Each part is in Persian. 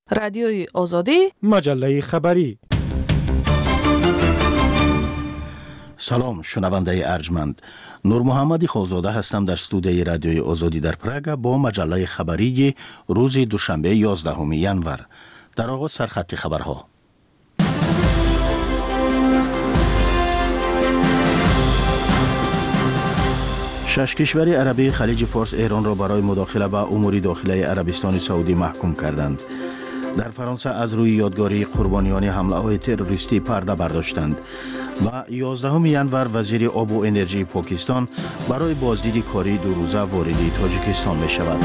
رادیوی آزادی، مجله خبری. سلام شنونده ارجمند، نور محمدی خالزاده هستم در استودیوی رادیوی آزادی در پراگ با مجله خبری روز دوشنبه 11 ژانویه. در آغاز سرخط خبرها. شش کشور عربی خلیج فارس ایران را برای مداخله به امور داخلی عربستان سعودی محکوم کردند. در فرانسه از روی یادگاری قربانیان حمله‌های تروریستی پرده برداشتند و 11 ژانویه وزیر آب و انرژی پاکستان برای بازدید کاری 2 روزه وارد تاجیکستان می شود.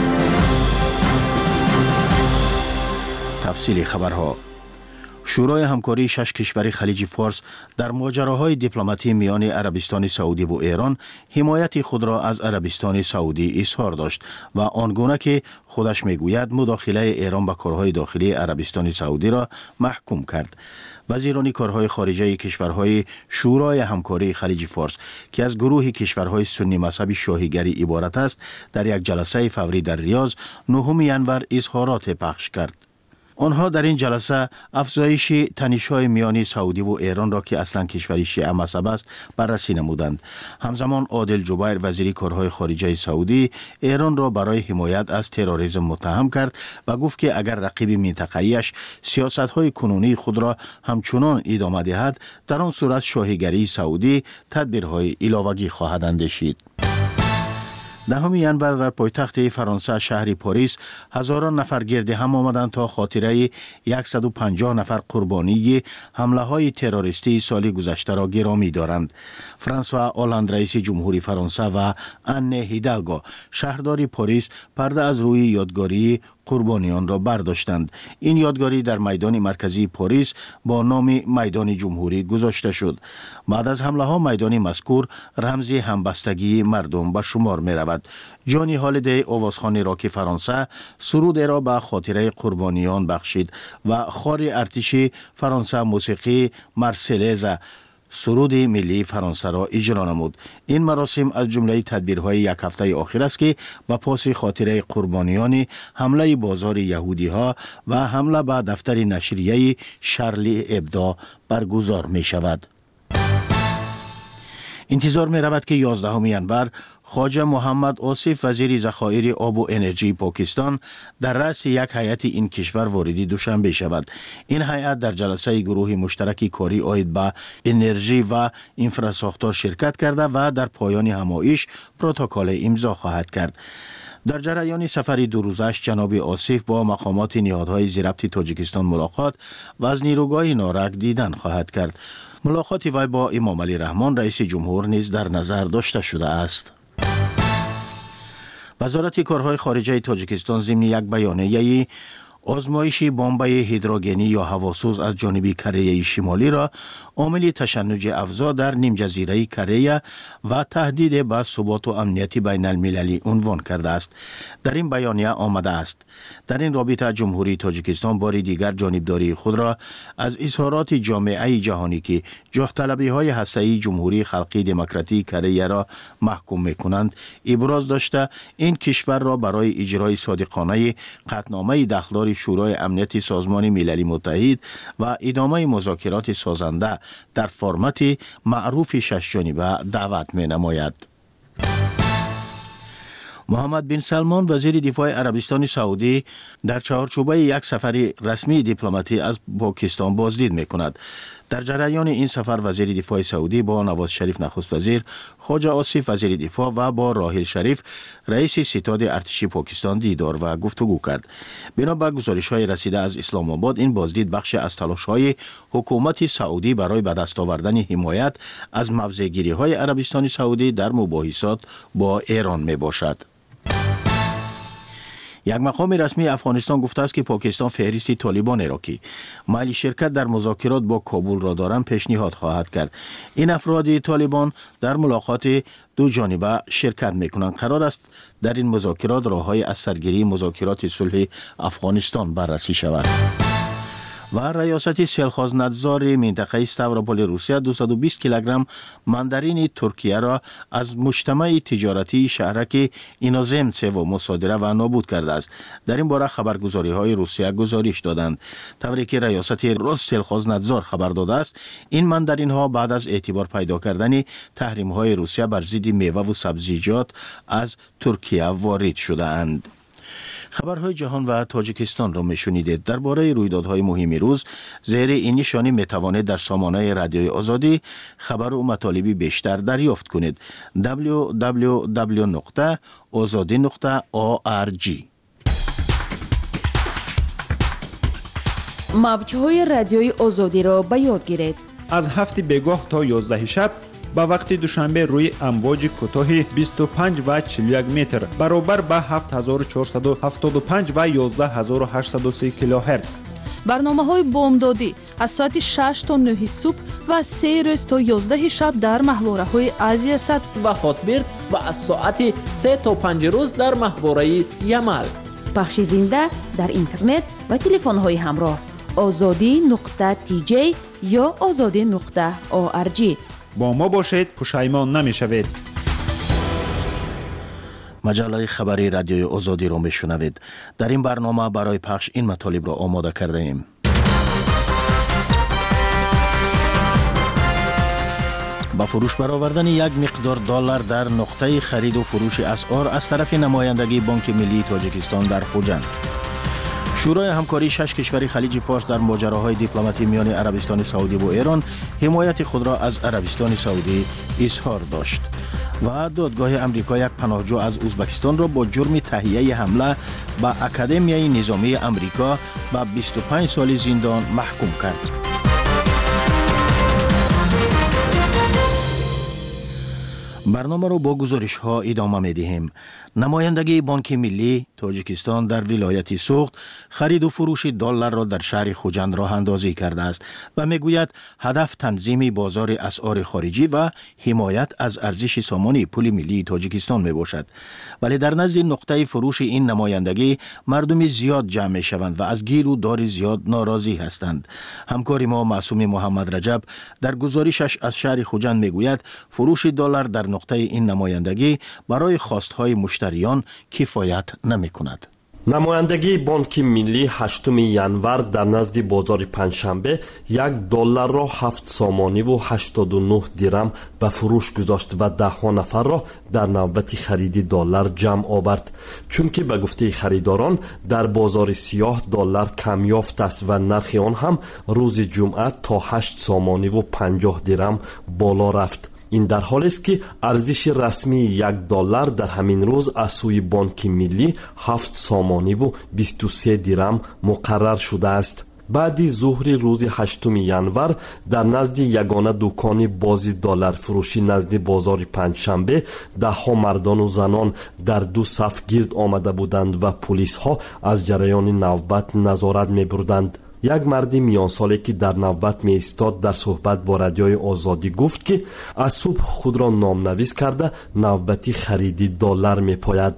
تفصیل خبرها. شورای همکاری 6 کشور خلیج فارس در ماجراهای دیپلماتی میان عربستان سعودی و ایران حمایت خود را از عربستان سعودی اظهار داشت و آنگونه که خودش میگوید مداخله ایران به کارهای داخلی عربستان سعودی را محکوم کرد. وزیران کارهای خارجه کشورهای شورای همکاری خلیج فارس که از گروه کشورهای سنی مذهب شاهیگری عبارت است، در یک جلسه فوری در ریاض 9 ژانویه اظهارات پخش کرد. آنها در این جلسه افزایش تنش‌های میان سعودی و ایران را که اصلا کشوری شیعه مذهب است بررسی نمودند. همزمان عادل جبیر وزیر کارهای خارجه سعودی ایران را برای حمایت از تروریسم متهم کرد و گفت که اگر رقیب منطقه‌ایش سیاست‌های کنونی خود را همچنان ادامه دهد، در آن صورت شاهیگری سعودی تدبیرهای علاوه‌ای خواهد اندیشید. 10 ژانویه در پایتخت فرانسه شهر پاریس هزاران نفر گرد هم آمدند تا خاطره 150 نفر قربانی حمله های تروریستی سال گذشته را گرامی دارند. فرانسوا آلاند رئیس جمهوری فرانسه و آن هیدالگو شهردار پاریس پرده از روی یادگاری قربانیان را برداشتند. این یادگاری در میدان مرکزی پاریس با نام میدان جمهوری گذاشته شد. بعد از حمله ها میدان مذکور رمز همبستگی مردم به شمار می رود. جانی هالیدی آوازخوان راک فرانسه سرود را به خاطره قربانیان بخشید و خار ارتش فرانسه موسیقی مارسلز سرود ملی فرانسه را اجرا نمود. این مراسم از جمله تدبیرهای یک هفته آخر است که به پاس خاطره قربانیان حمله بازار یهودی ها و حمله به دفتر نشریه شارلی ابدو برگزار می شود. انتظار می رود که 11 ژانویه خواجه محمد آصف وزیر ذخایر آب و انرژی پاکستان در رأس یک هیئت این کشور وارد دوشنبه شود. این هیئت در جلسه گروه مشترک کاری عاید به انرژی و انفراساختار شرکت کرده و در پایان همایش پروتکل امضا خواهد کرد. در جریان سفری 2 روزش جناب آصف با مقامات نهادهای ضبط تاجیکستان ملاقات و از نیروگاه نارک دیدن خواهد کرد. ملاقات وی با امام علی رحمان رئیس جمهور نیز در نظر داشته شده است. وزارت کارهای خارجه تاجیکستان ضمن یک بیانیه آزمایش بمب هیدروژنی یا هواسوز از جانب کره شمالی را عامل تشنج افزا در نیم جزیره کره و تهدید به ثبات و امنیت بین المللی عنوان کرده است. در این بیانیه آمده است: در این رابطه جمهوری تاجیکستان بار دیگر جانبداری خود را از اظهارات جامعه جهانی که جاه‌طلبی‌های هسته‌ای جمهوری خلقی دموکراتیک کره را محکوم می‌کنند ابراز داشته این کشور را برای اجرای صادقانه قطعنامه داخلدار شورای امنیت سازمان ملل متحد و ادامه مذاکرات سازنده در فرمت معروف 6 جانبه دعوت می نماید. محمد بن سلمان وزیر دفاع عربستان سعودی در چهارچوبه یک سفر رسمی دیپلماتی از پاکستان بازدید می کند. در جریان این سفر وزیر دفاع سعودی با نواز شریف نخست وزیر، خواجه آصف وزیر دفاع و با راحل شریف رئیس ستاد ارتش پاکستان دیدار و گفتگو کرد. بنابر گزارش‌های رسیده از اسلام آباد، این بازدید بخش از تلاش‌های حکومت سعودی برای به دست آوردن حمایت از موضع‌گیری‌های عربستان سعودی در مباحثات با ایران میباشد. یک مقام رسمی افغانستان گفته است که پاکستان فهرست طالبان را که میل شرکت در مذاکرات با کابل را دارند پیشنهاد خواهد کرد. این افراد طالبان در ملاقات 2 جانبه شرکت میکنند. قرار است در این مذاکرات راه‌های از سرگیری مذاکرات صلح افغانستان بررسی شود. و ریاست سلخوزندزار منطقه ستاوروپول روسیه 220 کیلوگرم ماندارین ترکیه را از مجتمع تجارتی شهرک اینوزمتسو مصادره و نابود کرده است. در این باره خبرگزاری های روسیه گزارش دادند. طوری که ریاست سلخوزندزار خبر داده است، این ماندارین ها بعد از اعتبار پیدا کردن تحریم های روسیه بر ضد میوه و سبزیجات از ترکیه وارد شده اند. خبرهای جهان و تاجیکستان را میشنیدید. درباره رویدادهای مهم روز زیر این نشانی میتوانید در سامانه رادیوی آزادی خبر و مطالبی بیشتر دریافت کنید. www.azadi.org. موج‌های رادیوی آزادی را به یاد گیرید. از 7 بگاه تا 11 شب با وقت دوشنبه روی امواج کوتاه 25 و 41 متر برابر با 7475 و 11803 کیلوهرتز. برنامه‌های بامدادی از ساعت 6 تا 9 صبح و 3 روز تا 11 شب در محوره‌های آسیا صد و هاتبرد و از ساعت 3 تا 5 روز در محوره یمل. پخش زنده در اینترنت و تلفن‌های همراه azadi.tj یا azadi.org. با ما باشید، پشیمان نمی‌شوید. مجله خبری رادیوی آزادی را میشنوید. در این برنامه برای پخش این مطالب را آماده کرده ایم. با فروش برآوردن یک مقدار دلار در نقطه خرید و فروش اسعار از طرف نمایندگی بانک ملی تاجیکستان در خوجند. شورای همکاری 6 کشور خلیج فارس در ماجراهای دیپلماتی میان عربستان سعودی و ایران حمایت خود را از عربستان سعودی اظهار داشت. و دادگاه امریکا یک پناهجو از ازبکستان را با جرم تهیه حمله به اکادمیای نظامی امریکا به 25 سال زندان محکوم کرد. برنامه رو با گزارش ها ادامه می دهیم. نمایندگی بانک ملی تاجیکستان در ولایت سوخت خرید و فروش دلار را در شهر خوجند راه اندازی کرده است و می گوید هدف تنظیم بازار اسعار خارجی و حمایت از ارزش سامانی پول ملی تاجیکستان می باشد. ولی در نزد نقطه فروش این نمایندگی مردم زیاد جمع می شوند و از گیر و دار زیاد ناراضی هستند. همکار ما معصوم محمد رجب در گزارشش از شهر خوجند می گوید فروش دلار در نقطه این نمایندگی برای خواستهای مشتریان کفایت نمی کند. نمایندگی بانک ملی 8 ینور در نزد بازار پنجشنبه $1 را 7 سامانی و 89 درم به فروش گذاشت و 10 نفر را در نوبت خرید دلار جمع آورد. چون که به گفته خریداران در بازار سیاه دلار کم یافت است و نرخ آن هم روز جمعه تا 8 سامانی و 50 درم بالا رفت. این در حالی است که ارزش رسمی $1 در همین روز از سوی بانک ملی 7 سامانی و 23 درم مقرر شده است. بعد ظهر روز 8 ینور در نزد یگانه دکان بازی دلار فروشی نزد بازار پنجشنبه 10 مردان و زنان در دو صف گرد آمده بودند و پلیس ها از جریان نوبت نظارت می بردند. یک مرد میان ساله که در نوبت می ایستاد در صحبت با رادیوی آزادی گفت که از صبح خود را نامنویس کرده نوبتی خرید دلار می پاید.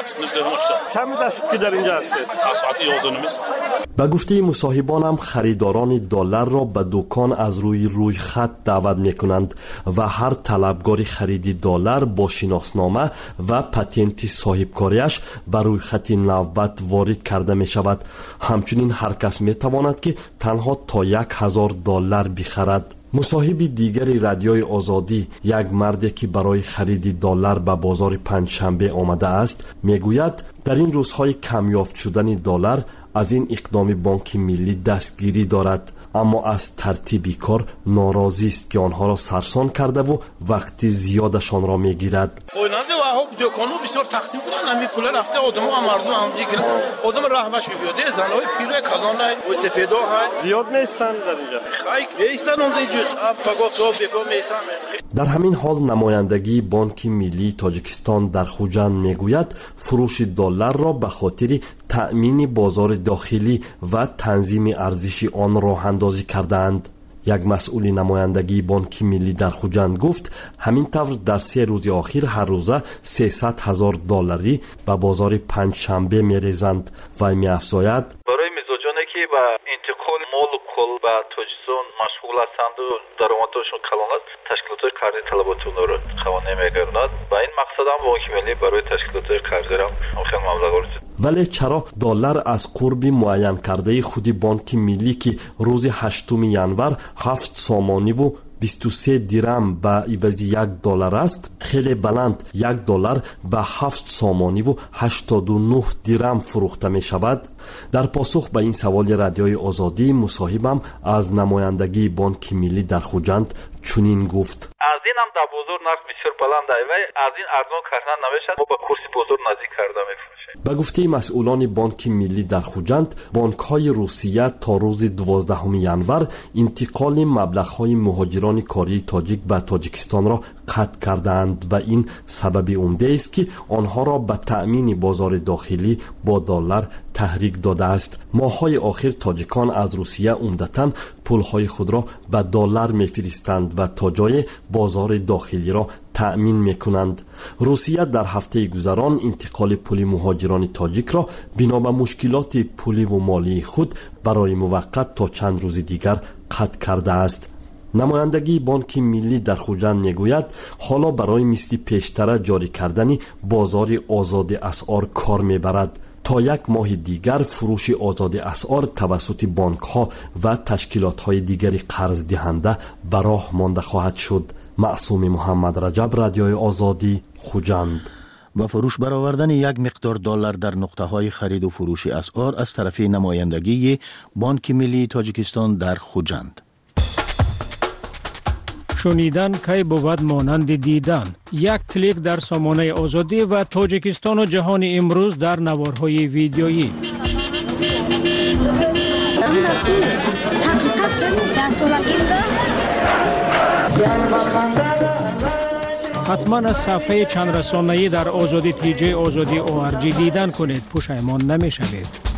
چند مدت که در اینجا هستید؟ از ساعت 11:30. به گفته مصاحبانم خریداران دلار را به دکان از روی خط دعوت می کنند و هر طلبگار خرید دلار با شناسنامه و پتنت صاحبکاریش به روی خط نوبت وارد کرده می شود. همچنین هر کس می تواند که تنها تا $1,000 بخرد. مصاحب دیگری رادیوی آزادی، یک مردی که برای خرید دلار به بازار پنجشنبه آمده است، میگوید در این روزهای کمیافت شدن دلار از این اقدام بانک ملی دستگیری دارد، اما از ترتیب کار ناراضی است که آنها را سرسان کرده و وقت زیادشان را میگیرد. خواننده و دکانو بسیار تقسیم کردن، همین پول رفته آدمو و مردم همونجوری که آدم رحمش میاد. زنای پیره کلانه و سفیدا ها زیاد نیستن در اینجا. خیلی نیستن اون جز پگاه تو بگو میسم. در همین حال نمایندگی بانک ملی تاجیکستان در خوجند میگوید فروش دلار را به خاطر تأمین بازار داخلی و تنظیم ارزش آن راه اندازی کردند. یک مسئول نمایندگی بانک ملی در خوجند گفت همین طور در 3 روز آخر هر روزه $300,000 به بازار پنجشنبه میریزند و می‌افزاید برای مزاجانی کسانی که با انتقال مال و کل به تاجیکستان مشغول هستند و درآمدشون کلان است، تشکیلات کاری طلبات اونها رو خوانه میگردند. با این مقصد هم بانک ملی برای تشکیلات کاری هم خیلی مبلغ است. ولی چرا دلار از قرب معین کرده خودی بانک ملی که روز 8 ینور 7 سامانی و 23 دیرم به عوض $1 است، خیلی بلند $1 به 7 سامانی و 89 دیرم فروخته می شود. در پاسخ به این سوال رادیوی آزادی مصاحبم از نمایندگی بانک ملی در خوجند چنین گفت: از این هم در بازار نرخ بسیار بلند است و از این ارزان کردن نمیشد، ما با کورس بازار نزدیک کرده میفروشیم. به گفته مسئولان بانک ملی در خوجند، بانک‌های روسیه تا روز 12 ینور انتقال مبلغ‌های مهاجران کاری تاجیک به تاجیکستان را قطع کردند و این سبب عمده است که آنها را به تأمین بازار داخلی با دلار تحریک داده است. ماه‌های آخر تاجیکان از روسیه عمدتاً پول‌های خود را به دلار می‌فرستند و تا جای بازار داخلی را تأمین می‌کنند. روسیه در هفته گذران انتقال پول مهاجران تاجیک را بنا به مشکلات پولی و مالی خود برای موقت تا چند روز دیگر قطع کرده است. نمایندگی بانک ملی در خوجند میگوید حالا برای مثل پیشتر جاری کردن بازار آزاد اسعار کار میبرد. تا 1 ماه دیگر فروش آزاد اسعار توسط بانک ها و تشکیلات های دیگری قرض دهنده به راه مانده خواهد شد. معصوم محمد رجب، رادیوی آزادی، خوجند. با فروش برآوردن $1 مقدار در نقطه های خرید و فروش اسعار از طرف نمایندگی بانک ملی تاجیکستان در خوجند. شنیدن کی بود مانند دیدن. 1 کلیک در سامانه آزادی و تاجیکستان و جهان امروز در نوارهای ویدیویی. حتما از صفحه چند رسانه‌ای در آزادی تیجی آزادی ORG دیدن کنید، پشیمان نمی‌شوید.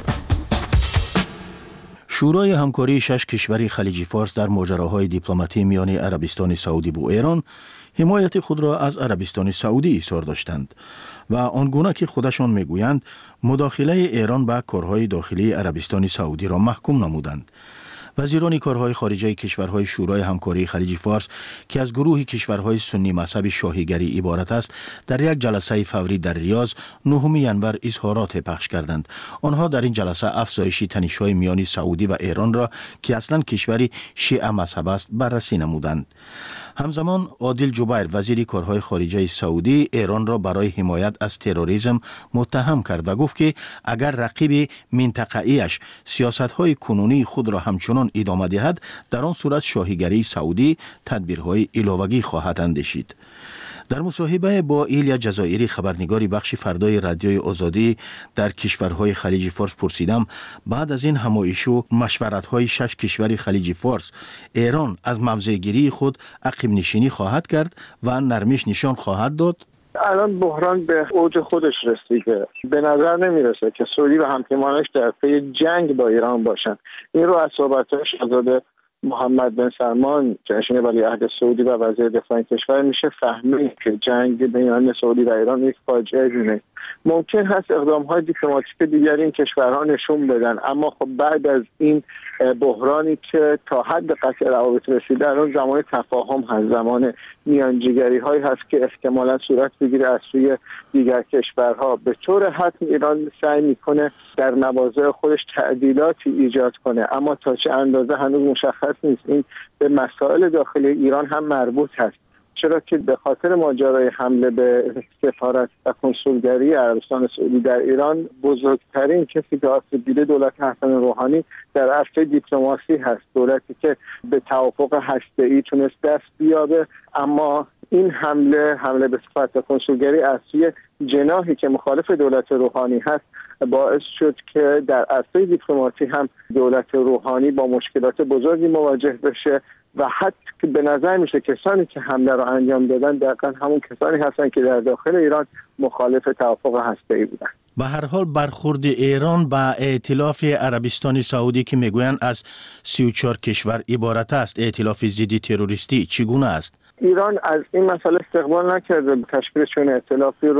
شورای همکاری 6 کشور خلیج فارس در ماجراهای دیپلماتی میان عربستان سعودی و ایران حمایت خود را از عربستان سعودی ایثار داشتند و آنگونه که خودشان میگویند مداخله ایران به کارهای داخلی عربستان سعودی را محکوم نمودند. وزیران کارهای خارجه کشورهای شورای همکاری خلیج فارس که از گروه کشورهای سنی مذهب شاهیگری عبارت است، در یک جلسه فوری در ریاض 9 ینور اظهارات پخش کردند. آنها در این جلسه افزایش تنش‌های میان سعودی و ایران را که اصلا کشوری شیعه مذهب است بررسی نمودند. همزمان عادل جبیر وزیر کارهای خارجه سعودی ایران را برای حمایت از تروریسم متهم کرد و گفت که اگر رقیب منطقه‌ایش سیاست‌های کنونی خود را همچنان ادامه دهد، در آن صورت شاهیگری سعودی تدبیرهای علاوه‌ای خواهد اندیشید. در مصاحبه با ایلیا جزایری خبرنگاری بخش فردای رادیوی آزادی در کشورهای خلیج فارس پرسیدم بعد از این همایش و مشورت‌های 6 کشور خلیج فارس ایران از موضع‌گیری خود عقب نشینی خواهد کرد و نرمش نشان خواهد داد؟ الان بحران به اوج خودش رسیده. به نظر نمیرسه که سعودی و همپیمانش در پی جنگ با ایران باشن. این رو از صحبت‌های شاهزاده محمد بن سلمان جانشین ولیعهد سعودی و وزیر دفاع کشور میشه فهمید که جنگ بین سعودی و ایران یک فاجعه جونه. ممکن هست اقدام‌های دیپلماتیک دیگری این کشورها نشون بدن، اما خب بعد از این بحرانی که تا حد قطع روابط رسیده، الان زمان تفاهم هست، زمان میانجیگری هایی هست که احتمالاً صورت بگیره از سوی دیگر کشورها. به طور حتم ایران سعی میکنه در مواضع خودش تعدیلاتی ایجاد کنه، اما تا چه اندازه هنوز مشخص نیست. این به مسائل داخلی ایران هم مربوط هست، چرا که به خاطر ماجرای حمله به سفارت و کنسولگری عربستان سعودی در ایران بزرگترین کسی که آسیب دیده دولت حسن روحانی در عرصه دیپلماسی هست، دولتی که به توافق هسته‌ای تونست دست بیابه، اما این حمله به سفارت و کنسولگری از سوی جناحی که مخالف دولت روحانی هست باعث شد که در عرصه دیپلماسی هم دولت روحانی با مشکلات بزرگی مواجه بشه و حتی به نظر میشه کسانی که حمله را انجام دادن دقیقاً همون کسانی هستن که در داخل ایران مخالف توافق هسته‌ای بودن. به هر حال برخورد ایران به ائتلاف عربستان سعودی که میگویند از 34 کشور عبارت است، ائتلاف ضد تروریستی، چگونه است؟ ایران از این مسئله استقبال نکرده، تشکیل چنین ائتلافی رو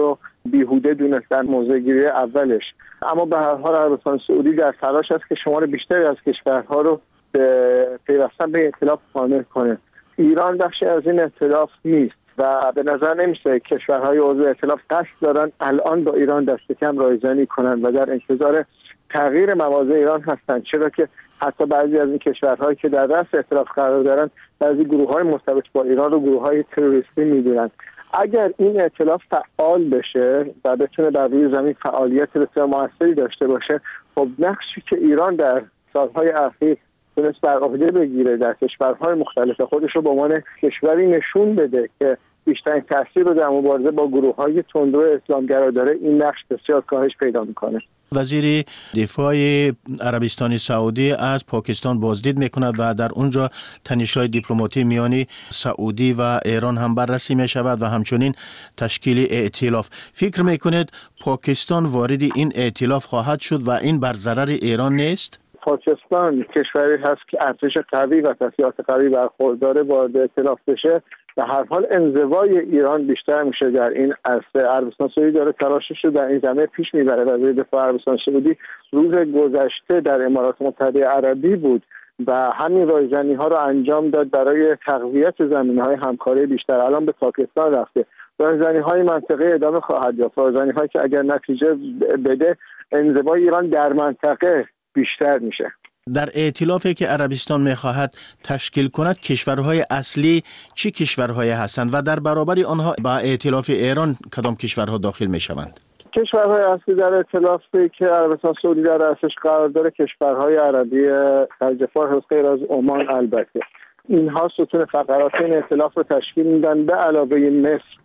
بیهوده دونستن موضع‌گیری اولش. اما به هر حال عربستان سعودی در تلاش است که شمار بیشتری از کشورها رو به پیوستن به ائتلاف قانع کنه. ایران بخشی از این ائتلاف نیست و به نظر نمیشه کشورهای عضو ائتلاف قصد دارن الان با ایران دست کم رایزنی کنن و در انتظار تغییر مواضع ایران هستند، چرا که حتی بعضی از این کشورهایی که در رأس ائتلاف قرار دارن بعضی گروه‌های مرتبط با ایران رو گروه‌های تروریستی می‌دونن. اگر این ائتلاف فعال بشه و بتونه بر روی زمین فعالیت بسیار موثری داشته باشه، خب نقشی که ایران در سالهای اخیر تونست بر عهده بگیره در کشورهای مختلف خودش رو به عنوان کشوری نشون بده که بیشترین تاثیر رو در مبارزه با گروه‌های تندرو اسلامگرا داره، این نقش بسیار کاهش پیدا میکنه. وزیر دفاع عربستان سعودی از پاکستان بازدید میکند و در اونجا تنش‌های دیپلماتی میان سعودی و ایران هم بررسی میشود و همچنین تشکیل ائتلاف. فکر میکنید پاکستان وارد این ائتلاف خواهد شد و این بر ضرر ایران نیست؟ پاکستان کشوری هست که ارتش قوی و تسلیحات قوی برخوردار وارد ائتلاف بشه، به هر حال انزوای ایران بیشتر میشه در این عرصه. عربستان سعودی داره تلاشش رو در این زمینه پیش میبره. وزیر دفاع عربستان سعودی روز گذشته در امارات متحده عربی بود و همین رایزنی ها رو انجام داد برای تقویت زمینه‌های همکاری بیشتر. الان به پاکستان رفته. رایزنی های منطقه ادامه خواهد یافت. رایزنی هایی که اگر نتیجه بده انزوای ایران در منطقه بیشتر میشه. در ائتلافی که عربستان می‌خواهد تشکیل کند کشورهای اصلی چه کشورهای هستند و در برابر آنها با ائتلاف ایران کدام کشورها داخل می‌شوند؟ کشورهای اصلی در ائتلافی که عربستان سعودی در رأسش قرار داره کشورهای عربی خلیج فارس غیر از عمان البته. اینها ستون فقرات این ائتلاف رو تشکیل میدن به علاوه مصر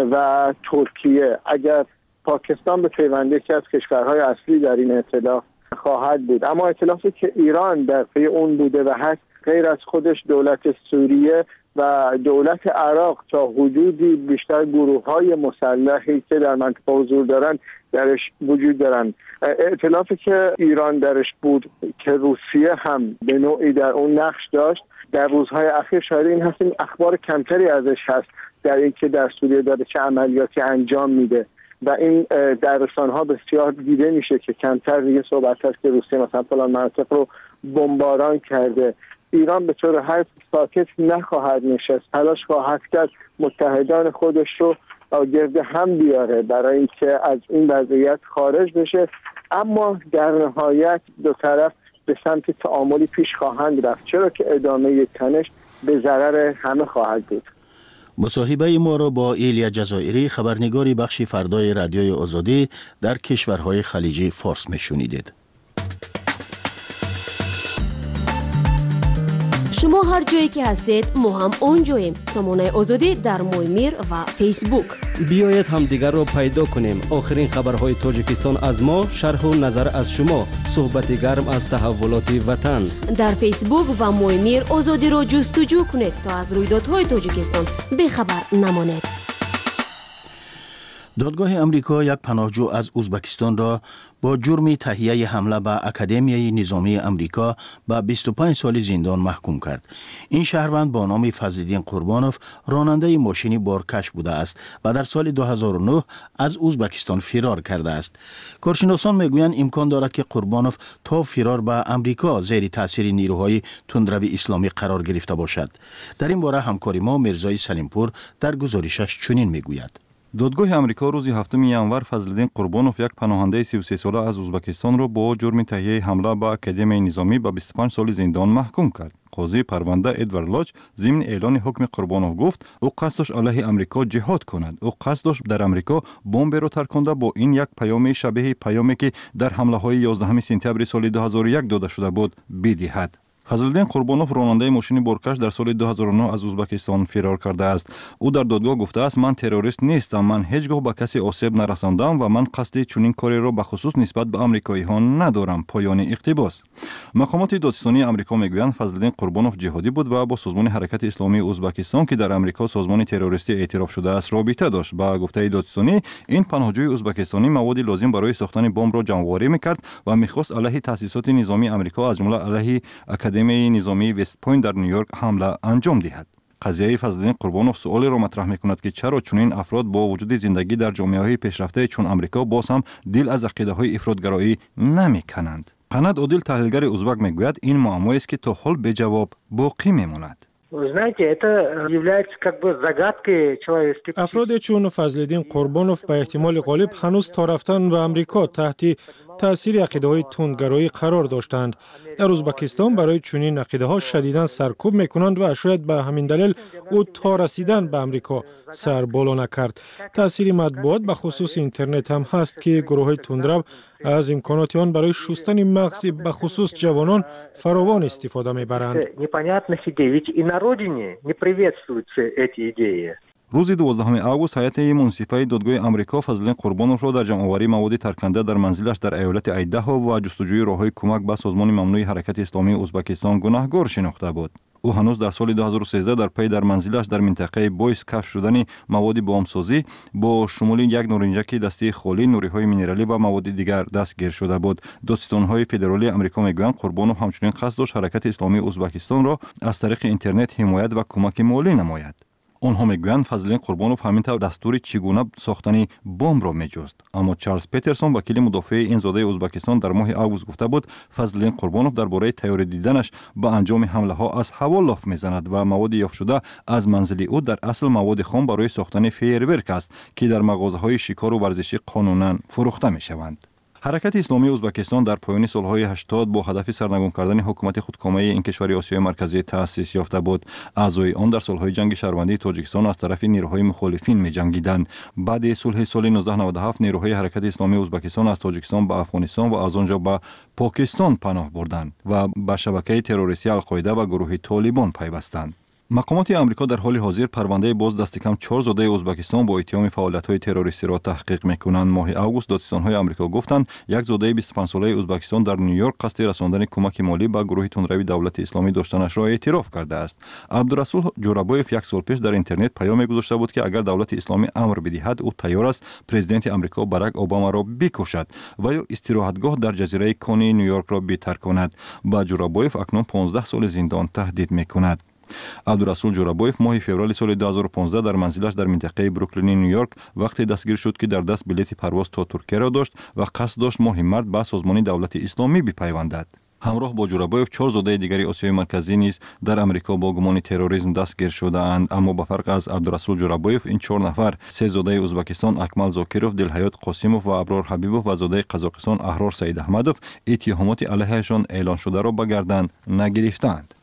و ترکیه. اگر پاکستان به پیوندی که از کشورهای اصلی در این ائتلاف خواهد بود، اما ائتلافی که ایران در پی اون بوده و هست غیر از خودش دولت سوریه و دولت عراق تا حدودی بیشتر گروه‌های مسلحی که در منطقه حضور دارن درش وجود دارن. ائتلافی که ایران درش بود که روسیه هم به نوعی در اون نقش داشت، در روزهای اخیر شاید این هست این اخبار کمتری ازش هست در اینکه در سوریه داره چه عملیاتی انجام میده و این در رسانه‌ها بسیار دیده میشه که کمتر دیگه صحبت هست که روسیه مثلا فلان مناطق رو بمباران کرده. ایران به طور حد ساکت نخواهد نشست، تلاش خواهد کرد متحدان خودش رو گرد هم بیاره برای اینکه از این وضعیت خارج بشه، اما در نهایت دو طرف به سمت تعاملی پیش خواهند رفت، چرا که ادامه تنش به ضرر همه خواهد بود. مصاحبه ما را با ایلیا جزائری خبرنگاری بخش فردای رادیوی آزادی در کشورهای خلیجی فارس میشنیدید. شما هر جایی که هستید ما هم اونجاییم. سامانه آزادی در مویمیر و فیسبوک. بیایید هم دیگر رو پیدا کنیم. آخرین خبرهای تاجیکستان از ما، شرح و نظر از شما، صحبت گرم از تحولات وطن. در فیسبوک و مویمیر آزادی رو جستجو کنید تا از رویدادهای تاجیکستان بیخبر نمانید. دادگاه امریکا یک پناهجو از ازبکستان را با جرم تهیه حمله به اکادمیای نظامی امریکا به 25 سال زندان محکوم کرد. این شهروند با نام فضلالدین قربانوف راننده ماشین بارکش بوده است و در سال 2009 از ازبکستان فرار کرده است. کارشناسان میگویند امکان دارد که قربانوف تا فرار به امریکا زیر تاثیر نیروهای تندروی اسلامی قرار گرفته باشد. در این باره همکار ما مرزای سلیمپور در گزارشش چنین میگوید. دادگاه امریکا روز 7 ینور فضلالدین قربانوف یک پناهنده 33 ساله از ازبکستان را با جرم تهیه حمله به اکادمی نظامی به 25 سال زندان محکوم کرد. قاضی پرونده ادوارد لاچ ضمن اعلان حکم قربانوف گفت او قصد داشت علیه امریکا جهاد کند. او قصد داشت در امریکا بمب را ترکانده با این یک پیام شبیه پیامی که در حمله های 11 سپتامبر سال 2001 داده شده بود بدهد. فضلالدین قربانوف راننده ماشین بارکش در سال 2009 از ازبکستان فرار کرده است. او در دادگاه گفته است من تروریست نیستم، من هیچگاه به کسی آسیب نرساندم و من قصد چنین کاری را به خصوص نسبت به آمریکایی ها ندارم. پایان اقتباس. مقامات دادستانی آمریکا میگویند فضلالدین قربانوف جهادی بود و با سازمان حرکت اسلامی ازبکستان که در آمریکا سازمان تروریستی اعتراف شده است رابطه داشت. با گفته دادستانی این پناهجوی ازبکستانی مواد لازم برای ساختن بمب را جمع‌آوری میکرد و میخواست علیه تأسیسات نظامی آمریکا از جمله علیه اکادمی نظامی وست پوینت در نیویورک حمله انجام دهد. قضیه فضلالدین قربانوف سوالی را مطرح میکند که چرا چنین افراد با وجود زندگی در جامعه‌های پیشرفته چون آمریکا باز هم دل از عقیده‌های افراطگرایی نمیکنند. قنات عادل تحلیلگر ازبک میگوید این معمایی است که تا حال به جواب باقی میماند. Знаете, это является как бы загадкой человеческой. افراد چون فضلالدین قربانوف به احتمال غالب هنوز تا رفتن به آمریکا تحت تأثیر عقیده‌های تندگرایی قرار داشتند. در ازبکستان برای چنین عقیده‌ها شدیداً سرکوب می‌کنند و شاید به همین دلیل او تا رسیدن به آمریکا سر بالا نکرد. تأثیر مطبوعات به خصوص اینترنت هم هست که گروه‌های تندرو از امکانات آن برای شستن مغز به خصوص جوانان فراوان استفاده می‌برند. Непонятных идей, ведь и на родине не приветствуются эти идеи. روز 12 آگوست هیئت منصفه دادگاه آمریکا فضلالدین قربانوف را در جمع‌آوری مواد ترکنده در منزلش در ایالت ایداهو و جستجوی راه‌های کمک به سازمان ممنوع حرکت اسلامی ازبکستان گناهکار شناخته بود. او هنوز در سال 2013 در پی در منزلش در منطقه بویس کشف شدن مواد بمبسازی با شمول یک نارنجک دسته خالی، نوری‌های مینرالی و مواد دیگر دستگیر شده بود. دادستان‌های فدرالی آمریکا میگویند قربانوف همچنین قصد داشت حرکت اسلامی ازبکستان را از طریق اینترنت حمایت و کمک مالی نماید. آنها میگویند فضلالدین قربانوف همینطور دستور چگونه ساختن بمب را میجست. اما چارلز پترسون وکیل مدافع این زاده ازبکستان در ماه آگوست گفته بود فضلالدین قربانوف درباره تیاری دیدنش به انجام حمله ها از هوا لاف میزند و مواد یافت شده از منزل او در اصل مواد خام برای ساختن فیرورک است که در مغازه‌های شکار و ورزشی قانونا فروخته میشوند. حرکت اسلامی ازبکستان در پایان سالهای 80 با هدف سرنگون کردن حکومت خودکامه این کشور آسیای مرکزی تأسیس یافته بود. اعضای آن در سالهای جنگ شهروندی تاجیکستان از طرف نیروهای مخالفین می‌جنگیدند. بعد صلح سال 1997 نیروهای حرکت اسلامی ازبکستان از تاجیکستان به افغانستان و از آنجا به پاکستان پناه بردند و به شبکه تروریستی القاعده و گروه طالبان پیوستند. مقامات آمریکا در حال حاضر پرونده باز دست کم 4 زاده ازبکستان با اتهام فعالیت‌های تروریستی را تحقیق می‌کنند. ماه آگوست دادستان‌های آمریکا گفتند یک زاده 25 ساله ازبکستان در نیویورک قصد رساندن کمک مالی به گروه تندروی دولت اسلامی داشتنش را اعتراف کرده است. عبدالرسول جورابویف یک سال پیش در اینترنت پیام گذاشته بود که اگر دولت اسلامی امر بدهد او تیار است پرزیدنت آمریکا باراک اوباما را بکشد و یا استراحتگاه در جزیره کونی نیویورک را بترک کند. با جورابویف اکنون 15 سال زندان تهدید می‌کند. عبدالرسول جورابویف ماه فوریه سال 2015 در منزلش در منطقه بروکلین نیویورک وقتی دستگیر شد که در دست بلیط پرواز تا ترکیه را داشت و قصد داشت ماه مارس به سازمان دولت اسلامی بپیوندد. همراه با جورابویف 4 زاده دیگری آسیای مرکزی نیز در آمریکا با گمان تروریسم دستگیر شده‌اند. اما به فرق از عبدالرسول جورابویف این 4 نفر 3 زاده ازبکستان اکمل زاکیروف، دلحیات قاسیموف و ابرار حبیبوف و زاده قزاقستان احرار سعید احمدوف اتهامات علیهشان اعلان شده را به گردن نگرفتند.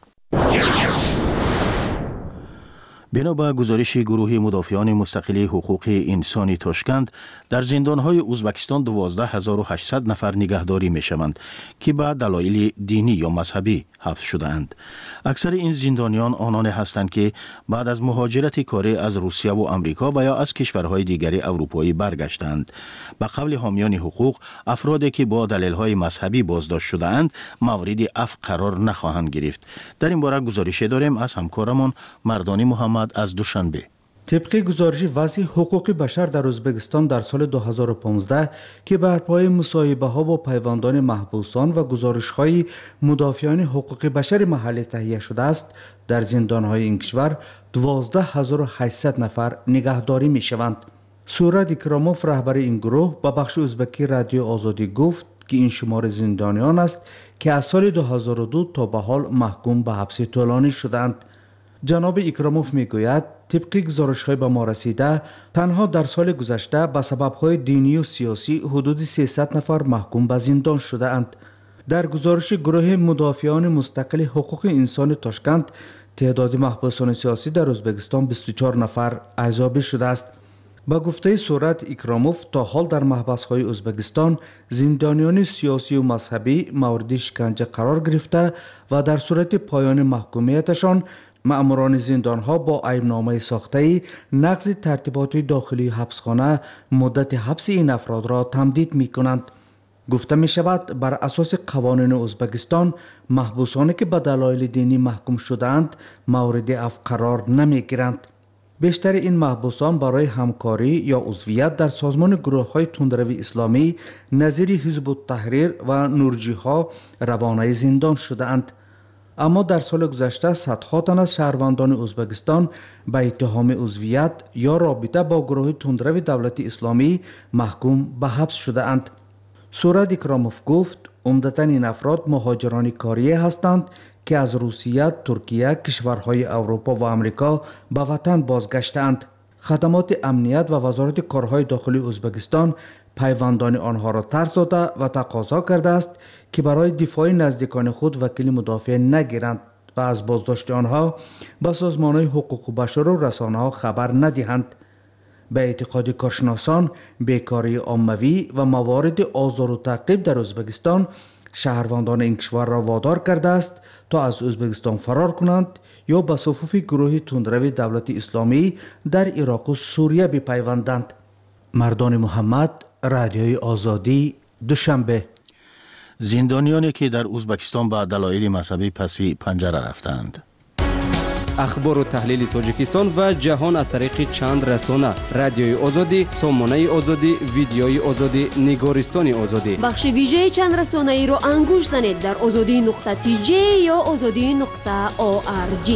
بنا به گزارش گروه مدافعان مستقلی حقوق انسانی تاشکند در زندانهای ازبکستان 12800 نفر نگهداری می شوند که به دلایل دینی یا مذهبی حبس شده‌اند. اکثر این زندانیان آنان هستند که بعد از مهاجرت کاری از روسیه و آمریکا و یا از کشورهای دیگر اروپایی برگشتند. به قول حامیان حقوق افرادی که با دلایل مذهبی بازداشت شده‌اند مورد عفو قرار نخواهند گرفت. در این باره گزارش داریم از همکارمان مردانی محمد از دوشنبه. طبق گزارش وضع حقوق بشر در ازبکستان در سال 2015 که بر پایه مصاحبه‌ها با پیوندان محبوسان و گزارش‌های مدافعان حقوق بشر محلی تهیه شده است، در زندان‌های این کشور 12800 نفر نگهداری می‌شوند. سوراد اکراموف رهبر این گروه با بخش ازبکی رادیو آزادی گفت که این شمار زندانیان است که از سال 2002 تا به حال محکوم به حبس طولانی شدند. جناب اکراموف میگوید طبق گزارش‌های به ما رسیده تنها در سال گذشته به سبب‌های دینی و سیاسی حدود 300 نفر محکوم به زندان شده اند. در گزارش گروه مدافعان مستقل حقوق انسان تاشکند تعداد محبوسان سیاسی در ازبکستان 24 نفر ارزیابی شده است. با گفته سورت اکراموف تا حال در محبس‌های ازبکستان زندانیان سیاسی و مذهبی مورد شکنجه قرار گرفته و در صورت پایان محکومیتشان مأموران زندانها با ایمنامه ساخته‌ای نقض ترتیبات داخلی حبسخانه مدت حبس این افراد را تمدید می‌کنند. گفته می‌شود بر اساس قوانین ازبکستان محبوسانی که به دلایل دینی محکوم شده‌اند مورد عفو قرار نمی‌گیرند. بیشتر این محبوسان برای همکاری یا عضویت در سازمان گروه‌های تندروی اسلامی نظیر حزب التحریر و نورجی‌ها روانه زندان شده‌اند. اما در سال گذشته صدها تن از شهروندان ازبکستان به اتهام عضویت یا رابطه با گروه تندرو دولت اسلامی محکوم به حبس شده اند. سوراد اکراموف گفت عمدتاً این افراد مهاجران کاریه هستند که از روسیه، ترکیه، کشورهای اروپا و امریکا به وطن بازگشتند. خدمات امنیت و وزارت کارهای داخلی ازبکستان پیوندان آنها را طرح داده و تقاضا کرده است که برای دفاع نزدیکان خود وکیل مدافع نگیرند و از بازداشت آنها به سازمان‌های حقوق بشر و رسانه‌ها خبر ندهند. به اعتقاد کارشناسان، بیکاری عمومی و موارد آزار و تعقیب در ازبکستان شهروندان این کشور را وادار کرده است تا از ازبکستان فرار کنند یا به صفوف گروه تندرو دولت اسلامی در عراق و سوریه بپیوندند. مردان محمد، رادیوی آزادی، دوشنبه. زندانیانی که در ازبکستان به دلایل مذهبی پسی پنجره رفتند. اخبار و تحلیل تاجیکستان و جهان از طریق چند رسانه: رادیوی آزادی، سامانه آزادی، ویدیوی آزادی، نگارستان آزادی. بخش ویژه چند رسانه ای را انگوش زنید در azadi.tj یا azadi.org.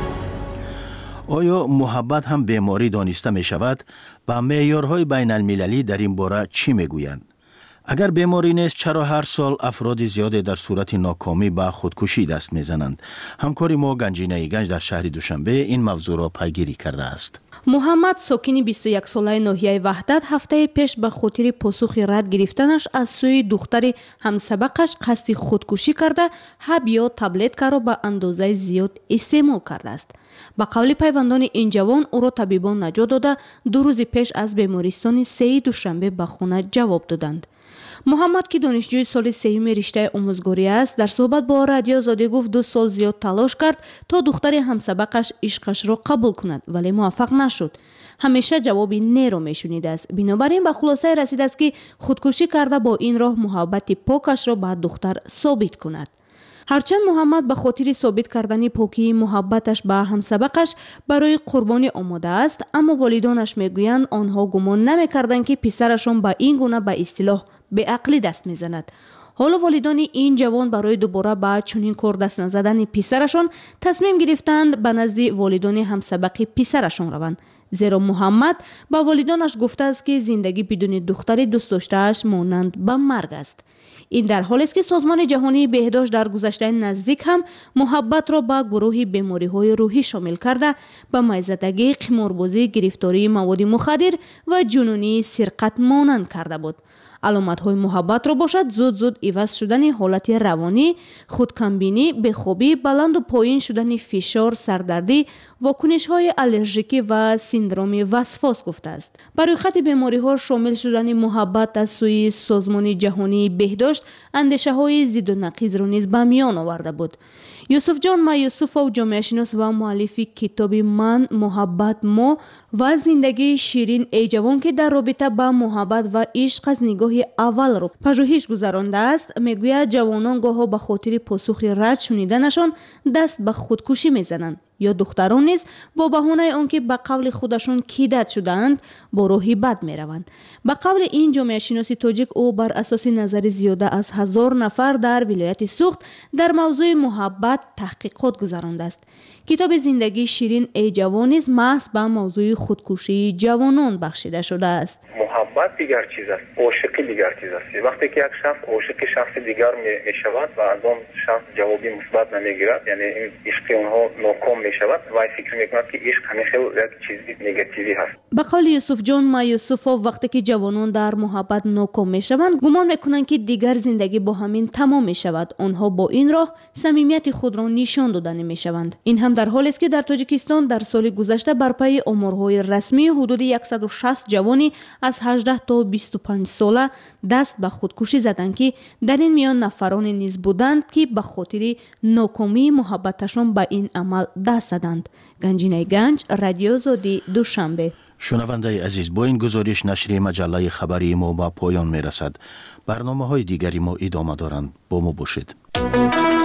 آیا محبت هم بیماری دانسته می شود؟ با معیارهای بین المللی در این باره چی می گویند؟ اگر بیماری نیست چرا هر سال افراد زیادی در صورت ناکامی به خودکشی دست میزنند؟ همکاری ما گنجینه گنج در شهر دوشنبه این موضوع را پیگیری کرده است. محمد ساکن 21 ساله ناحیه وحدت هفته پیش به خاطر پاسخ رد گرفتنش از سوی دختر همسبقش قصد خودکشی کرده هب یا تابلت را به اندازه زیاد استعمال کرده است. با قول پیوندان این جوان او را طبیبان نجات داده 2 روز پیش از بیمارستان 3 دوشنبه به خانه جواب دادند. محمد که دانشجوی سال 3 رشته آموزگاری است در صحبت با رادیو آزادی گفت 2 سال زیاد تلاش کرد تا دختر همسبقش عشقش را قبول کند ولی موفق نشد. همیشه جوابی نه را میشنیده است. بنابراین به خلاصه رسیده است که خودکشی کرده با این راه محبت پاکش را به دختر ثابت کند. هرچند محمد به خاطر ثابت کردن پاکی محبتش به همسبقش برای قربانی آماده است، اما والدانش میگویند آنها گمان نمیکردند که پسرشان به این گونه به اصطلاح به عقلی دست میزند. حالا والدان این جوان برای دوباره به چنین کار دست نزدن پسرشان تصمیم گرفتند به نزد والدان همسبق پسرشان روند. زیرا محمد به والدانش گفته است که زندگی بدون دختر دوست داشته‌اش مانند به مرگ است. این در حالی است که سازمان جهانی بهداشت در گذشته نزدیک هم محبت را به گروه بیماری‌های روحی شامل کرده به میزدگی، قماربازی، گرفتاری مواد مخدر و جنونی سرقت مانند کرده بود. علامت‌های محبت را باشد زود عوض شدن حالت روانی، خودکمبینی، بی‌خوابی، بلند و پایین شدن فشار، سردردی، واکنش‌های الرژیکی و سندروم وسواس گفته است. برای خط بیماری‌ها شامل شدن محبت از سوی سازمان جهانی بهداشت اندیشه‌های ضد و نقیض را نیز به میان آورده بود. یوسف جان مایوسوف جامعه شناس و مؤلف کتاب من، محبت، ما و زندگی شیرین ای جوان که در رابطه با محبت و عشق از نگاه اول رو پژوهش گذرانده است، میگوید جوانان گاهی به خاطر پاسخ رد شنیدنشان دست به خودکشی میزنند یا دختران نیز با بهانه آنکه به قول خودشان کیدت شدند با راهی بد میروند. به قول این جامعه شناسی تاجیک او بر اساس نظر زیاده از 1000 نفر در ولایت سوخت در موضوع محبت تحقیقات گذرانده است. کتاب زندگی شیرین ای جوان نیز محض به موضوع خودکشی جوانان بخشیده شده است. محبت دیگر چیز است، عاشقی دیگر چیز است. وقتی که یک شخص عاشق شخص دیگر می شود و از آن شخص جوابی مثبت نمیگیرد، یعنی این عشق اونها ناکام می شود و فکر میکند که عشق همیشه یک چیزی نگاتیوی هست. به قول یوسف جان مایوسوف وقتی که جوانان در محبت ناکام می شوند گمان میکنند که دیگر زندگی با همین تمام می شود. آنها با این راه صمیمیت خود را نشان داده نمی شوند. این هم در حالی است که در تاجیکستان در سال گذشته بر پای آمارهای رسمی حدود 160 جوانی از 18 تا 25 ساله دست به خودکشی زدند که در این میان نفران نیز بودند که به خاطر ناکامی محبتشان به این عمل دست زدند. گنجینه گنج، رادیو آزادی، دوشنبه. شنونده عزیز، با این گزارش نشر مجله خبری ما به پایان می رسد. برنامه های دیگری ما ادامه دارند. با ما باشید.